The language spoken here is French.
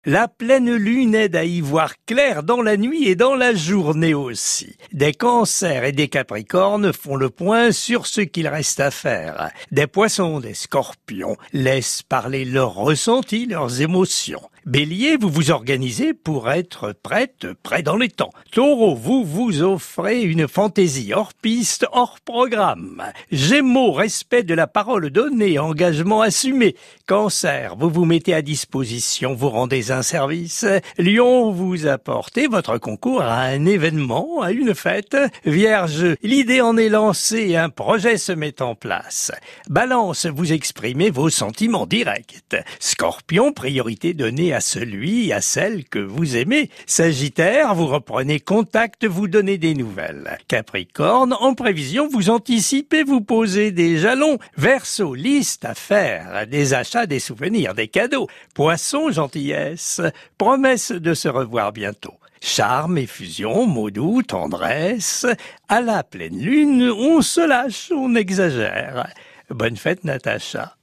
La pleine lune aide à y voir clair dans la nuit et dans la journée aussi. Des cancers et des capricornes font le point sur ce qu'il reste à faire. Des poissons, des scorpions laissent parler leurs ressentis, leurs émotions. Bélier, vous vous organisez pour être prêt dans les temps. Taureau, vous vous offrez une fantaisie hors piste, hors programme. Gémeaux, respect de la parole donnée, engagement assumé. Cancer, vous vous mettez à disposition, vous rendez un service. Lion, vous apportez votre concours à un événement, à une fête. Vierge, l'idée en est lancée et un projet se met en place. Balance, vous exprimez vos sentiments directs. Scorpion, priorité donnée à celui, à celle que vous aimez. Sagittaire, vous reprenez contact, vous donnez des nouvelles. Capricorne, en prévision, vous anticipez, vous posez des jalons. Verseau, liste à faire, des achats, des souvenirs, des cadeaux. Poisson, gentillesse, promesse de se revoir bientôt. Charme, effusion, mots doux, tendresse. À la pleine lune, on se lâche, on exagère. Bonne fête, Natacha.